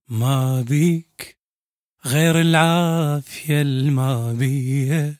ما بيك غير العافية المابية،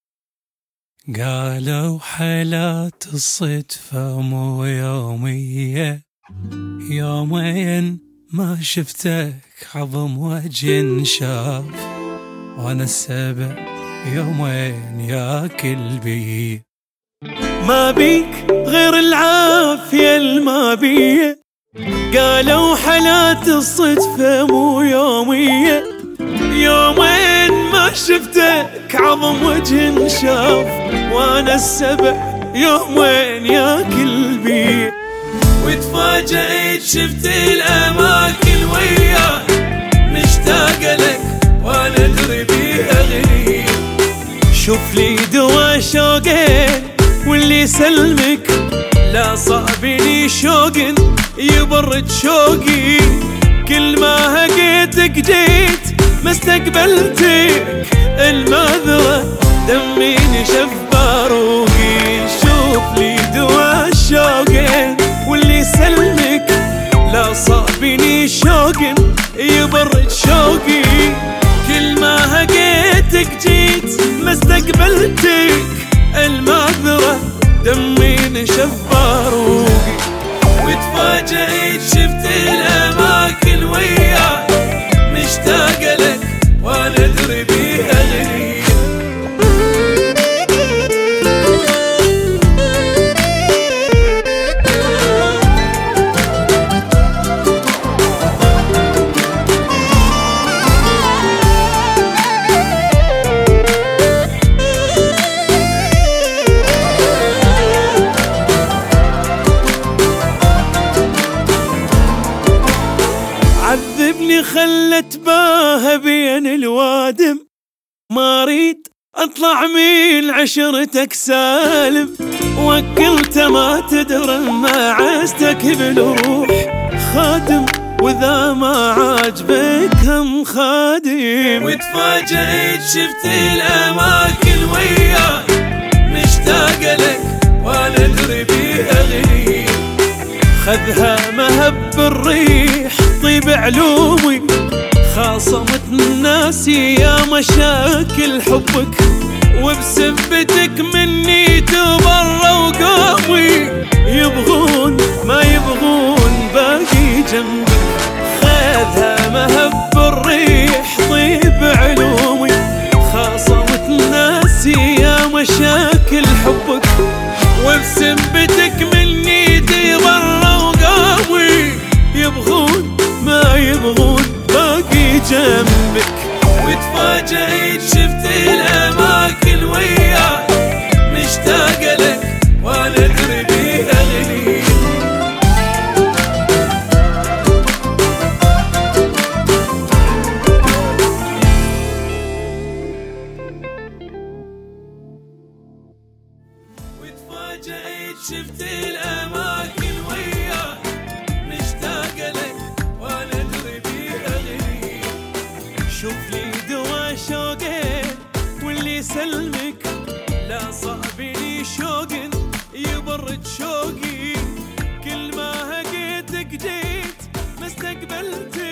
قالوا حالات الصدفة مو يومية. يومين ما شفتك عظم وجه انشاف، وانا السبع يومين ياكل بي. ما بيك غير العافية المابية، قالوا حالات الصدفة مو يومية. يومين ما شفتك عظم وجه انشاف، وانا السبع يومين ياكل بي. وتفاجئت شفت الاماكن وياك، مشتاق لك وانا ادري بيها غريب. شوف لي دوا شوقين واللي يسلمك، لا صعبني شوق يبرد شوقي. كل ما هقيتك جيت ما استقبلتك، المعذرة دمي نشف باروقي. شوف لي دوا الشوقين واللي يسلمك، لا صعبني شوق يبرد شوقي. كل ما هقيتك جيت ما استقبلتك، المعذرة دمي نشف باروقي. وتفاجئت شفت الاماكن وياك، مشتاق لك وانا ادري بيها غريب. عذبني خلت باها بين الوادم، ما اريد اطلع من عشرتك سالم. وكلت ما تدري ما عزتك بالروح خادم، واذا ما عاجبك هم خادم. وتفاجئت شفت الاماكن وياك، مشتاق لك وانا ادري بيها غريب. خذها مهب الريح طيب علومي، خاصمت ناسي يا مشاكل حبك. وبسبتك مني تبروا قومي، يبغون ما يبغون باقي جنبك. خذها مهب الريح طيب علومي، خاصمت ناسي يا مشاكل حبك. وبسبتك مني تبروا قومي، يبغون ما يبغون باقي جنبك. وتفاجئت شفت الاماكن وياك، مشتاق لك وانا ادري بيها غريب. وتفاجئت شفت الاماكن وياك، مشتاق لك وانا ادري بيها غريب. شوف لي دوا شوقين واللي يسلمك، لا صعبني شوق يبرد شوقي. كل ما هقيتك جيت ما استقبلتك،